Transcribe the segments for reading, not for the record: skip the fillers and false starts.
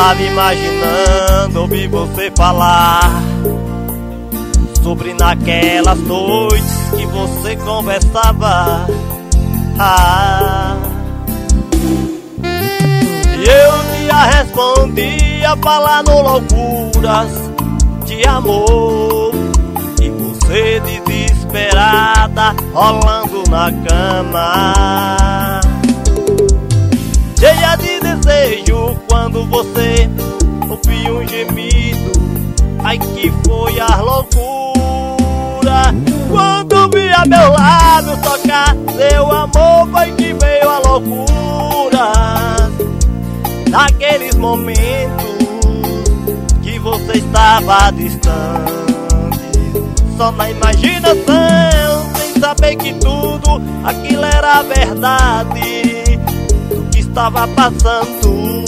tava imaginando ouvir você falar sobre naquelas noites que você conversava. E eu ia respondia falando loucuras de amor, e você desesperada rolando na cama, cheia de desejo quando você ouviu um gemido. Ai, que foi a loucura quando vi a meu lado tocar seu amor. Foi que veio a loucura naqueles momentos que você estava distante, só na imaginação, sem saber que tudo aquilo era verdade do que estava passando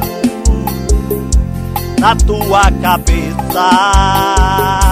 na tua cabeça.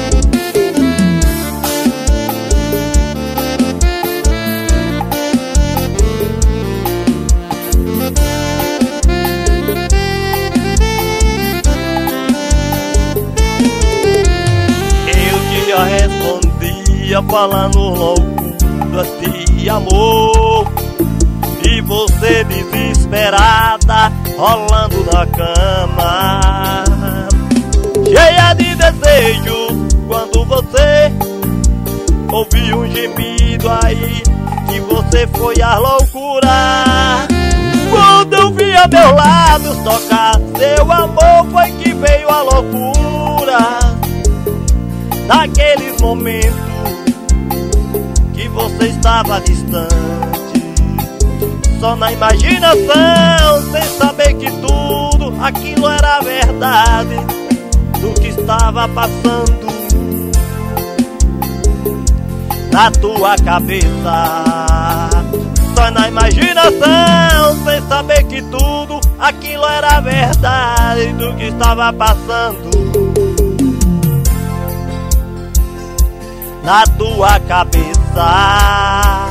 Eu respondia falando loucuras de amor, e você desesperada rolando na cama, cheia de desejo quando você ouviu um gemido. Aí que você foi a loucura quando eu vi a meu lado tocar seu amor. Foi que veio a loucura naqueles momentos que você estava distante, só na imaginação, sem saber que tudo aquilo era verdade do que estava passando na tua cabeça. Só na imaginação, sem saber que tudo aquilo era verdade do que estava passando na tua cabeça.